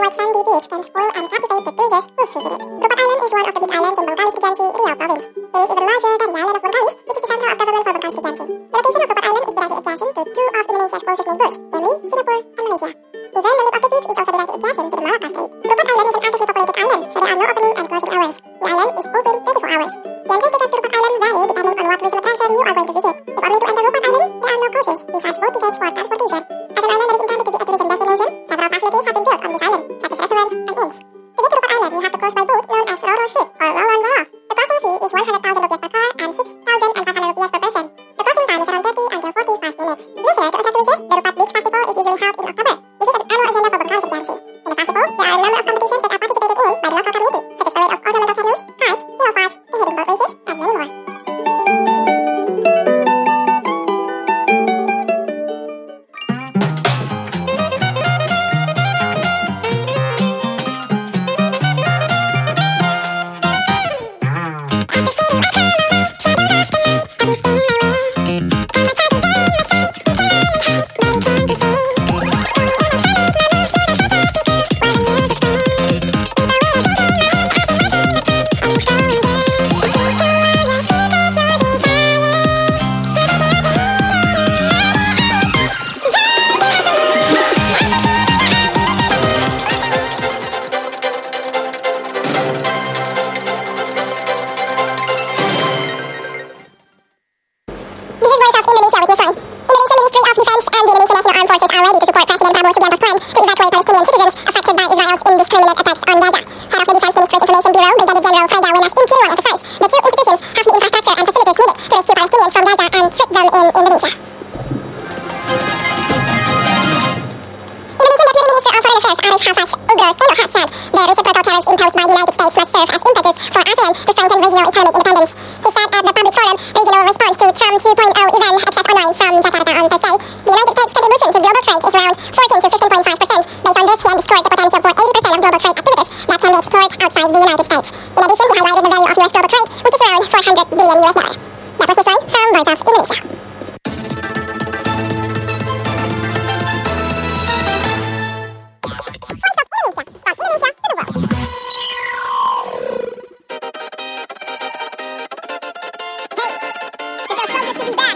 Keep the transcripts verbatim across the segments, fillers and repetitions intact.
white sandy beach can spoil and captivate the tourists who visit it. Rupat Island is one of the big islands in Bengkalis Regency, Riau Province. It is even larger than the island of Bengkalis, which is the center of government for Bengkalis Regency. The location of Rupat Island is directly adjacent to two of Indonesia's closest neighbors, namely Singapore and Malaysia. Even the lip of the beach is also directly adjacent to the Malacca Strait. Rupat Island is an actively populated island, so there are no opening and closing hours. The island is open twenty-four hours. The entrance tickets to Rupat Island vary depending on what tourism attraction you are going to visit. If only to enter Rupat Island, there are no cruises, besides boat tickets for transportation. As an island that is intended to be a tourism destination, several facilities have been built on this island, such as restaurants and inns. To get to Rupat Island, you have to cross by boat known as Ro-Ro ship or roll-on roll-off. The crossing fee is one hundred thousand rupiah per car and six thousand five hundred rupiah per person. The crossing time is around thirty until forty-five minutes. Listener, to attract tourists, the Rupat Beach Festival is usually held in October. This is an annual agenda for Bengkalis Regency. In the festival, there are a number of competitions that are participated in by the local community, such as parade of ornamental canoes, kites, hero fights, beheading boat races, and many more. Be back.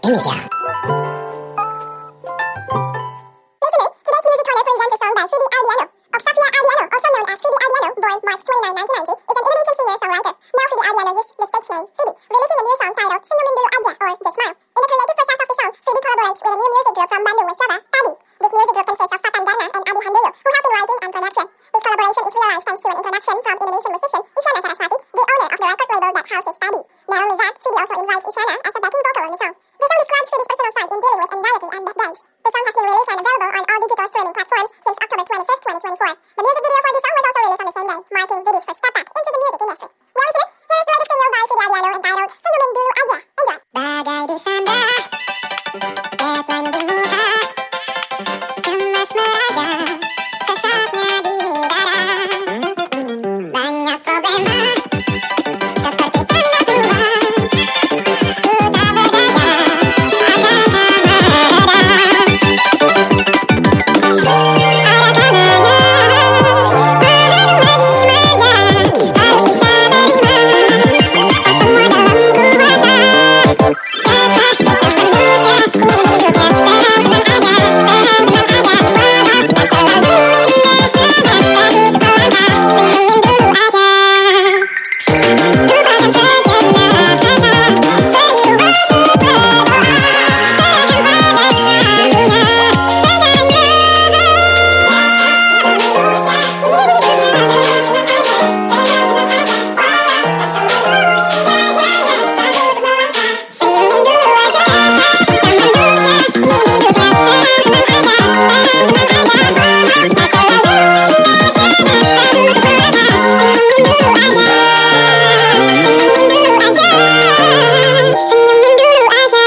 Indonesia. Listener, today's music corner presents a song by Fidi Aldiano. Octavia Aldiano, also known as Fidi Aldiano, born March twenty-ninth, nineteen ninety, is an Indonesian singer-songwriter. Now Fidi Aldiano used the stage name Fidi, releasing a new song titled Senyumin Dulu Aja, or Just Smile. In the creative process of the song, Fidi collaborates with a new music group from Bandung, West Java, Tadi. This music group consists of Fatan Dana and Adi Handoyo, who help in writing and production. This collaboration is realized thanks to an introduction from Indonesian musician Isyana Saraswati, the owner of the record label that houses Tadi. Not only that, Fidi also invites Isyana as a backing vocal on the song. The song describes Fidi's personal side in dealing with anxiety and bad days. The song has been released and available on all digital streaming platforms since October twenty-fifth, twenty twenty-four. The music video for this song was also released on the same day, marking Fidi's first step back into the music industry. Well, listener, here is the latest single by Fidi Aldiano entitled Senyumin Dulu Aja. Enjoy! Bagai bersandar, deadline di muka, cemas meraja, sesaknya di dada. Banyak problema, seperti tanda Tuhan. Ku tak berdaya, akan tak mereda. Ada kalanya, menanam lagi manja, harus bisa terima, tak semua dalam kuasa. Dasar kita manusia, ingin hidupnya senang senang aja, senang senang aja. Walau tak selalu indah, jangan takut melangkah, senyumin dulu aja. Lupakan sejenak rasa, seiring berdoa, serahkan pada yang punya, pegang leher. Manusia, ingin hidupnya senang senang aja, senang senang aja. Walau tak selalu indah, jangan takut melangkah, senyumin dulu aja. Kita manusia, ingin hidupnya senang senang aja, senang senang aja. Walau tak selalu indah, jangan takut melangkah, senyumin dulu aja. Senyumin dulu aja. Senyumin dulu aja.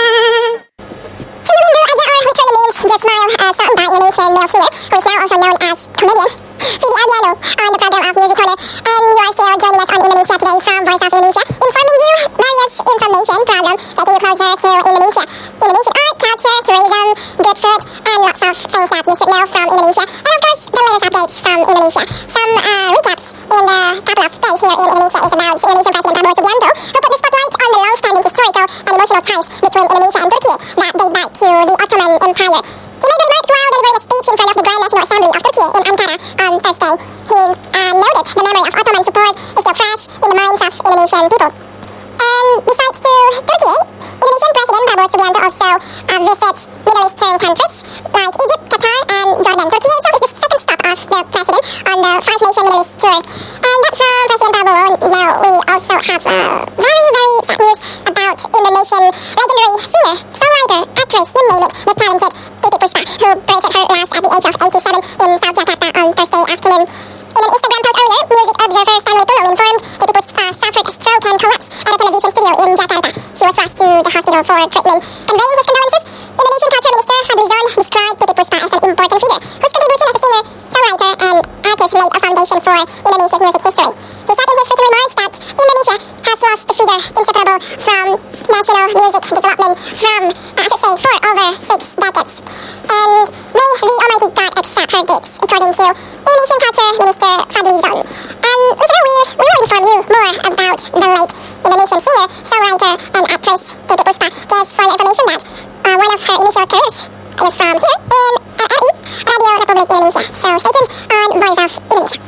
Senyumin dulu aja, or literally means just smile, uh, sung by Indonesian male singer, who is now also known as comedian Fidi Aldiano, on the program of Music Corner. And you are still joining us on Indonesia Today from Voice of Indonesia, informing you various information program taking you closer to Indonesia. Indonesian art, culture, tourism, good food, and lots of things that you should know from Indonesia. And of course, the latest updates from Indonesia. Some uh, recaps in the couple of days here in Indonesia is about Indonesian President Prabowo Subianto, who put the spotlight on the long-standing historical and emotional ties between Indonesia and Turkey that date back to the Ottoman Empire. He made the remarks while delivering a speech in front of the Grand National Assembly of Turkey in Ankara on Thursday. He uh, noted the memory of Ottoman support is still fresh in the minds of Indonesian people. And besides to Turkey, Indonesian President Prabowo Subianto also uh, visits Middle Eastern countries like Egypt, Qatar, and Jordan. Turkey itself is the second stop of the president on the five-nation Middle East tour. And that's from President Prabowo. Now we also have uh, very, very sad news about Indonesian legendary singer, songwriter, actress, you name it, the talented Titiek Puspa, who breathed her last at the age of eighty-seven in South Jakarta on Thursday afternoon. In an Instagram post earlier, music observer Stanley Pulung informed Titiek Puspa suffered a stroke and collapse at a television studio in Jakarta. She was rushed to the hospital for treatment. Conveying his condolences, Indonesian Culture Minister Fadlizon described Titiek Puspa as an important figure, whose contribution as a singer, songwriter, and artist laid a foundation for Indonesia's music history. He said in his written remarks that Indonesia has lost a figure inseparable from national music development from, uh, as I say, for over six decades. And may the Almighty God accept her deeds, according to Indonesian Culture Minister Fadlizon. And listener, we, we will inform you more about the late Indonesian singer, songwriter, and actress Titiek Puspa. Just for your information that uh, one of her initial careers is from here in uh, R I, Radio Republik Indonesia. So stay tuned on Voice of Indonesia.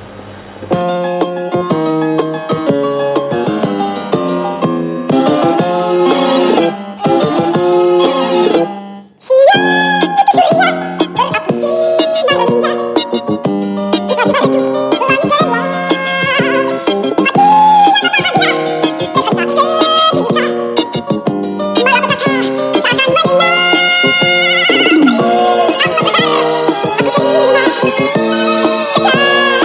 Aku terima, aku terima.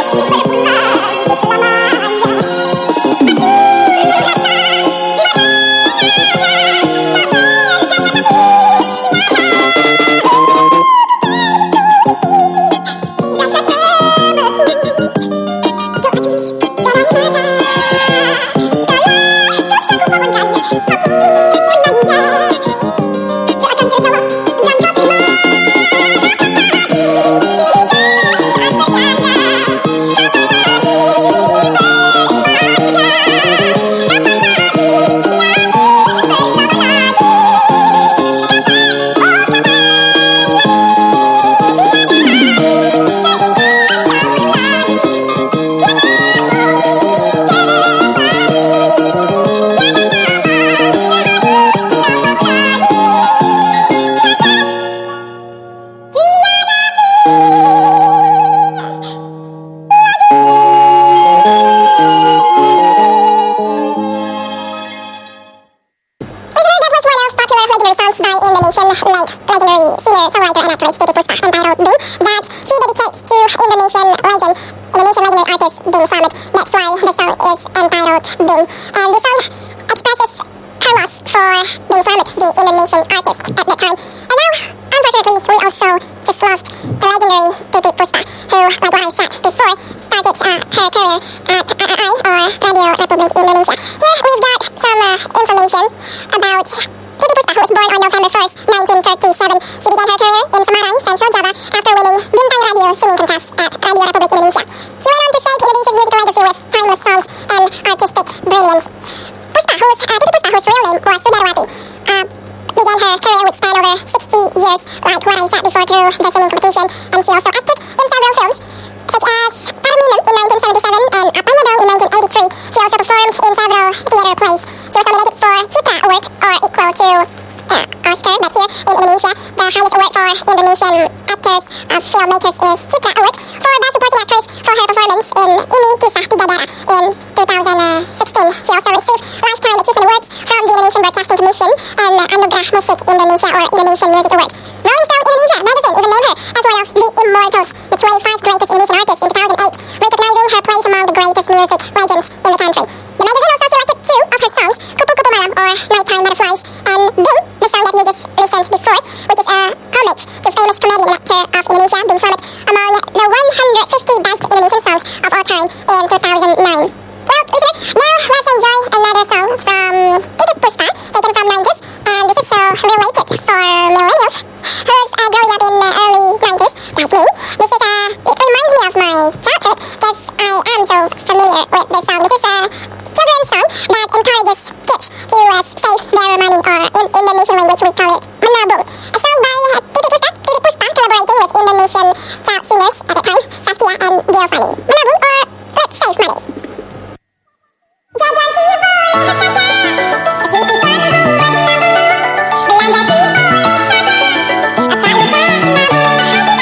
Indonesian legend, Indonesian legendary artist Bing Slamet. That's why the song is entitled Bing. And this song expresses her loss for Bing Slamet, the Indonesian artist at that time. And now, unfortunately, we also just lost the legendary Titiek Puspa, who, like what I said before, started uh, her career at R R I, or Radio Republik Indonesia. Here we've got some uh, information about Titiek Puspa, who was born on November first, nineteen thirty-seven. She began her career in Semarang, Central Java, after winning Bintang Radio singing contest at Radio Republik Indonesia. She went on to shape Indonesia's musical legacy with timeless songs and artistic brilliance. Puspa, whose, uh, Titiek Puspa, whose real name was Sudarwati, uh, began her career, which spanned over sixty years, like what I said before, through the singing competition, and she also acted in several films, such as Parminam in nineteen seventy-seven and Apanya Dong in nineteen eighty-three. She also performed in several theater plays. She was nominated for Citra Award, or equal to uh, Oscar, but here in Indonesia, the highest award for Indonesian actors, uh, filmmakers is Citra Award for Best Supporting Actress for her performance in Ini Kisah Bidadara in two thousand sixteen. She also received Lifetime Achievement Awards from the Indonesian Broadcasting Commission and uh, Anugerah Musik Indonesia, or Indonesian Music Award. Rolling Stone Indonesia magazine even named her as one of the immortals, the twenty-five greatest Indonesian artists in two thousand eight, recognizing her place among the greatest music legends in the country. The magazine also selected two of her songs, Kupu Kupu Malam, or Nighttime Butterflies, and Bing, the song that you just listened before, which is a homage to famous comedian and actor of Indonesia, Bing Slamet, among the one hundred fifty best Indonesian songs of all time in two thousand nine. Well, listener, now let's enjoy another song from Titiek Puspa, taken from nineties, and this is so related for millennials who's uh, growing up in the early nineties, like me. This is, uh, it reminds me of my childhood, because I am so familiar with this song. This is a children's song that encourages kids to uh, save their money, or in Indonesian language we call it menabung. A song by uh, Titiek Puspa, Titiek Puspa collaborating with Indonesian child singers at the time, Saskia and Giovanni. Menabung, or let's save money. Jajan sih boleh saja, sisihkan buat menabung. Belanja sih boleh saja, tak lupa menabung hati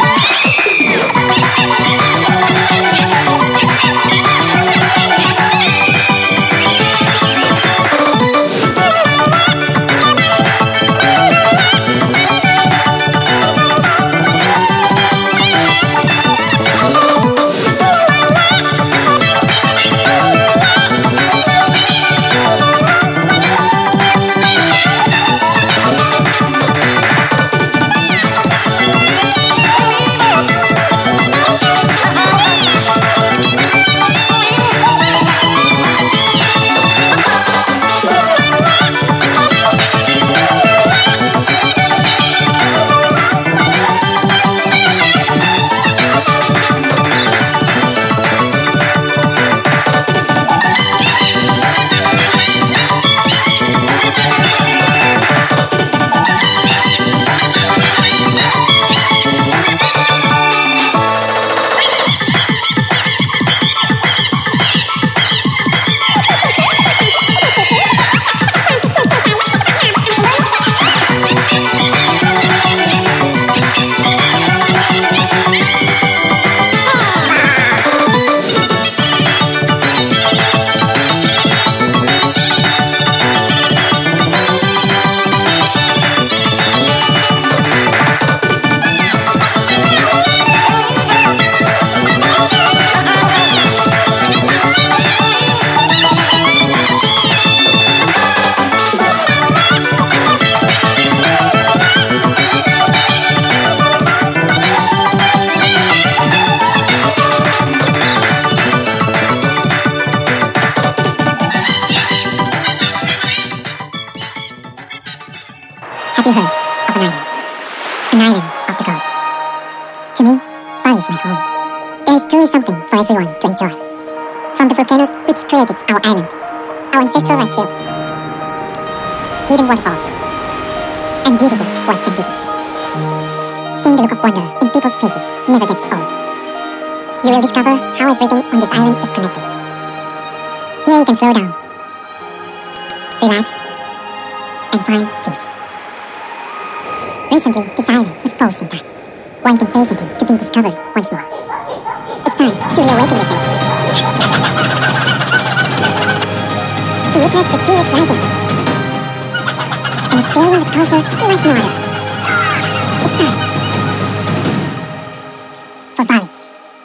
Have you heard of an island? An island of the gods. To me, Bali is my home. There is truly something for everyone to enjoy. From the volcanoes which created our island, our ancestral rice fields, hidden waterfalls, and beautiful white sand beaches. Seeing the look of wonder in people's faces never gets old. You will discover how everything on this island is connected. Here you can slow down, relax, and find peace. Recently, this island was frozen in time, waiting patiently to be discovered once more. It's time to reawaken yourself. To witness the spirit rising and experience the culture like no other. It's time for Bali.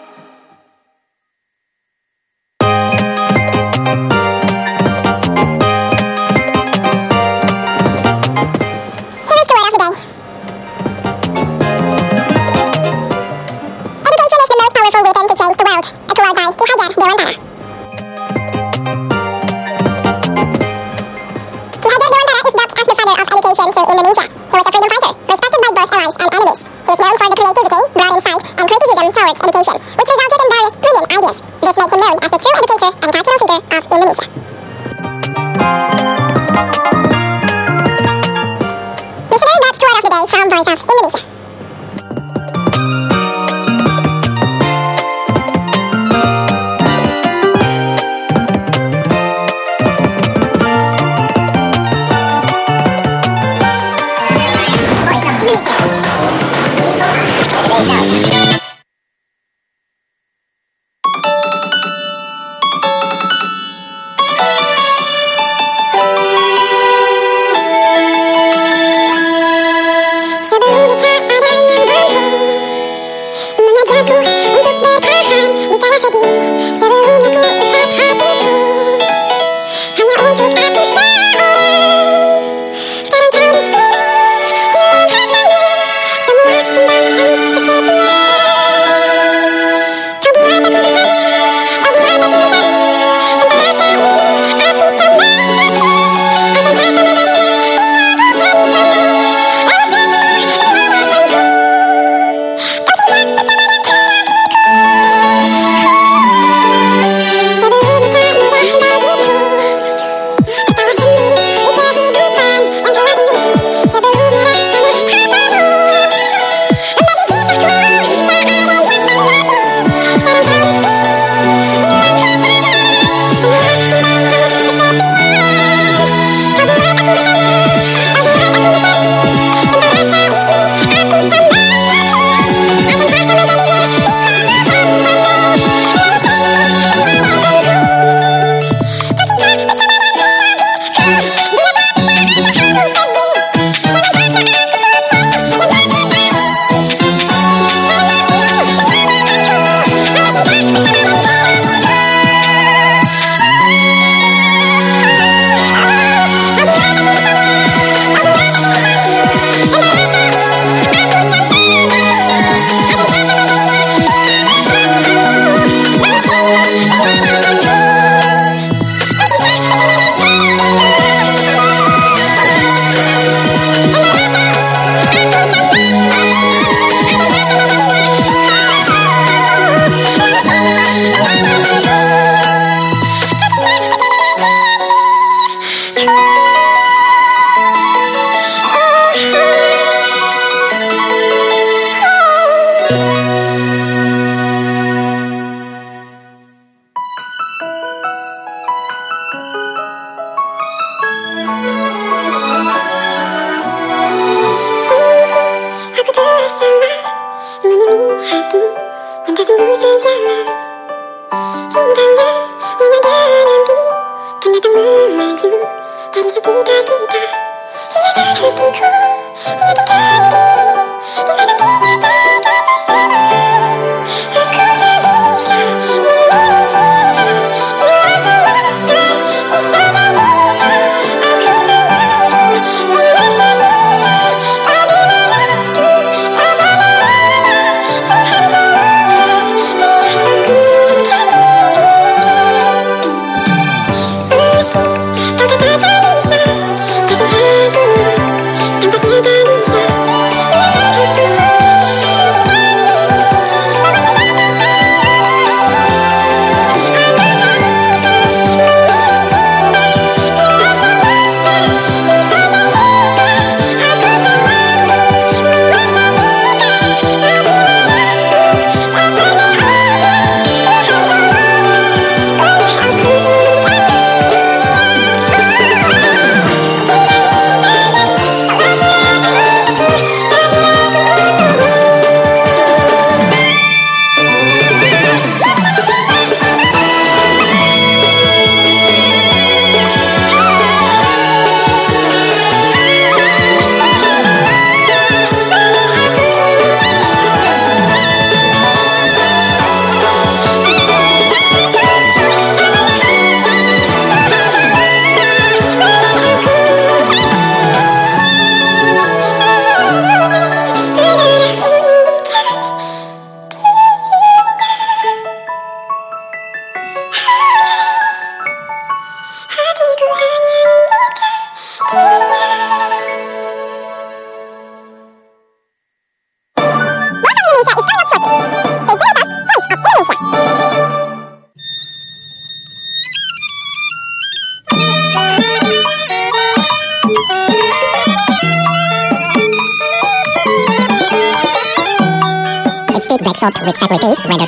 towards education, which resulted in various brilliant ideas. This made him known as the true educator and cultural figure of Indonesia. Listener, that's word of the day from Voice of Indonesia.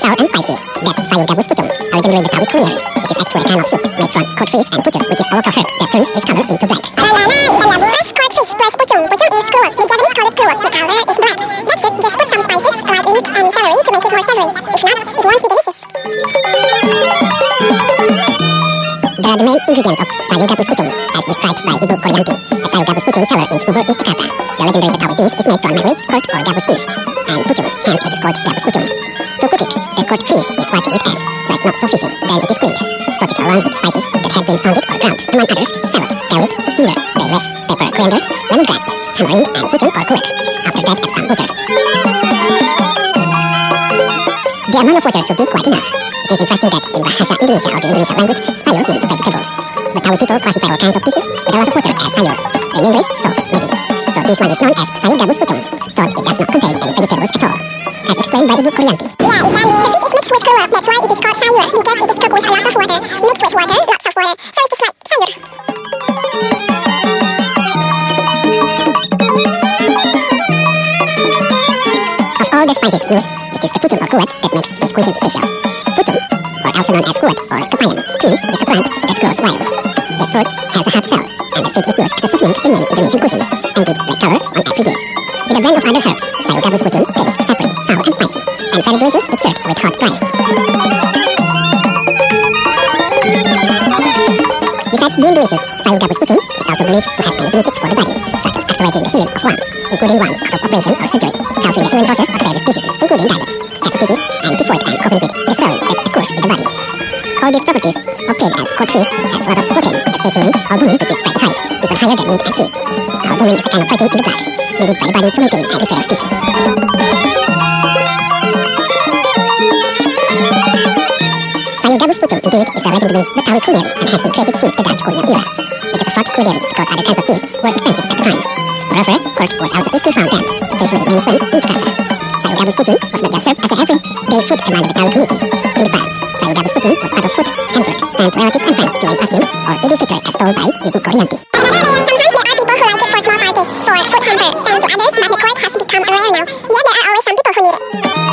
sour and spicy. That's sayur gabus pucung, originally Betawi culinary. It is actually a kind of soup made from cod fish and pucung, which is a local herb that turns its color into black. Fresh cod fish plus pucung. Pucung is kluwak. The Japanese call it kluwak. The color is black. That's it. Just put some spices like leek and celery to make it more savory. If not, it won't be delicious. There are the main ingredients of sayur gabus pucung, as described by Ibu Koryanti, a sayur gabus pucung seller in Cibubur, East Jakarta. The legendary Betawi dish is made from mangrove, cod or gabus fish, and pucung, hence it is called gabus pucung. To cook it, the cod fish is washed with ice, so it's not so fishy. Then it is cleaned, salted along with spices that have been pounded or ground, among others, shallot, garlic, ginger, bay leaf, pepper, coriander, lemongrass, tamarind, and pucung or kulek. After that, add some water. The amount of water should be quite enough. It is interesting that in Bahasa Indonesia or the Indonesian language, sayur means vegetables. Betawi people classify all kinds of dishes with a lot of water as sayur. In English, soup, maybe. So this one is known as sayur gabus pucung, though it does not contain any vegetables at all. As explained by Ibu Koryanti. Yeah, it can be. The fish is mixed with kluwak, that's why it is called sayur, because it is cooked with a lot of water, mixed with water, lots of water, so it is like sayur. Of all the spices used, it is the pucung or kulek that makes this cuisine special. Pucung, or also known as kuat or kepayang tree, is a plant that grows wild. Its fruit has a hard shell, and the seed is used as a seasoning in many Indonesian cuisines and gives black color on every dish. With a blend of other herbs, sayur gabus pucung tastes peppery, sour and spicy, and very delicious if served with hot rice. Besides being delicious, sayur gabus pucung is also believed to have many benefits for the body, such as accelerating the healing of wounds, including ones out of operation or surgery, helping the healing process of various diseases, including diabetes, hepatitis, and typhoid, and coping with the swelling that occurs in the body. All these properties obtained as cod fish has a lot of protein, especially albumin, which is pretty high, even higher than meat and fish. Albumin is a kind of protein in the blood, needed by the body to maintain and repair tissue. Sayur gabus pucung indeed is a legendary Betawi culinary and has been created since the Dutch colonial era. It is a fought culinary because other kinds of meats were expensive at the time. Moreover, pork was also easily found then, especially in many swamps in Jakarta. Sayur gabus pucung was not just served as an everyday food among the Betawi community. In the past, sayur gabus pucung was part of food hampered sent relatives and friends during Muslim or Idul Fitr, as told by Ibu Koryanti. Sometimes there are people who like it for small parties, for food hamper, sent to others, but the quart has become rare now. Yet there are always some people who need it.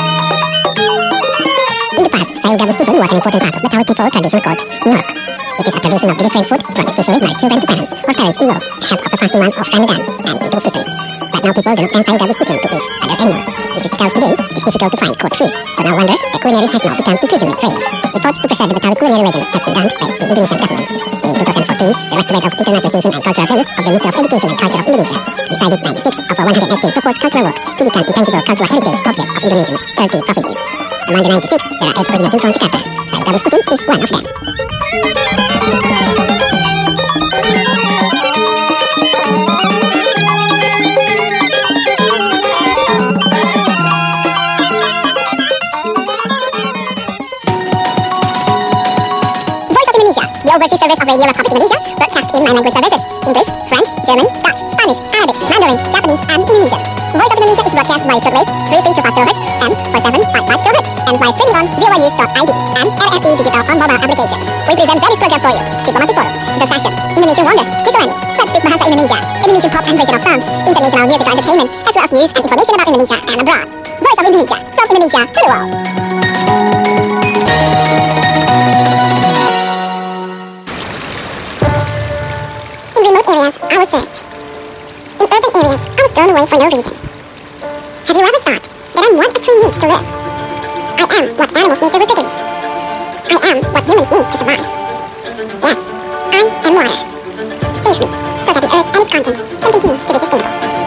In the past, sayur gabus pucung was an important part of Betawi people tradition called Nyorok. It is a tradition of delivering food from especially married children to parents or parents-in-law ahead of the fasting month of Ramadan and Idul Fitri. But now people do not send sayur gabus pucung to each other anymore. This is because today it is difficult to find cod fish, so no wonder the culinary has now become increasingly rare. Efforts to preserve the Betawi culinary legend has been done by the Indonesian government. In twenty fourteen, the Directorate of Internationalization and Cultural Affairs of the Ministry of Education and Culture of Indonesia decided ninety-six of one hundred eighteen proposed cultural works to become intangible cultural heritage objects of Indonesia's thirty provinces. Among the ninety-six, there are eight originating from Jakarta. Sayur gabus pucung is one of them. The overseas service of Radio Republic Indonesia broadcasts in nine language services: English, French, German, Dutch, Spanish, Arabic, Mandarin, Japanese, and Indonesian. Voice of Indonesia is broadcast by shortwave three three two five kilohertz and four seven five five kilohertz and via streaming on v o news dot i d and R F E Digital on mobile application. We present various programs for you: Diplomatic Forum, The Session, Indonesian Wonder, Kisalani, Let's Speak Bahasa Indonesia, Indonesian pop and regional songs, international musical entertainment, as well as news and information about Indonesia and abroad. Voice of Indonesia, from Indonesia to the world. Areas, I will search. In urban areas, I was thrown away for no reason. Have you ever thought that I'm what a tree needs to live? I am what animals need to reproduce. I am what humans need to survive. Yes, I am water. Save me, so that the earth and its content can continue to be sustainable.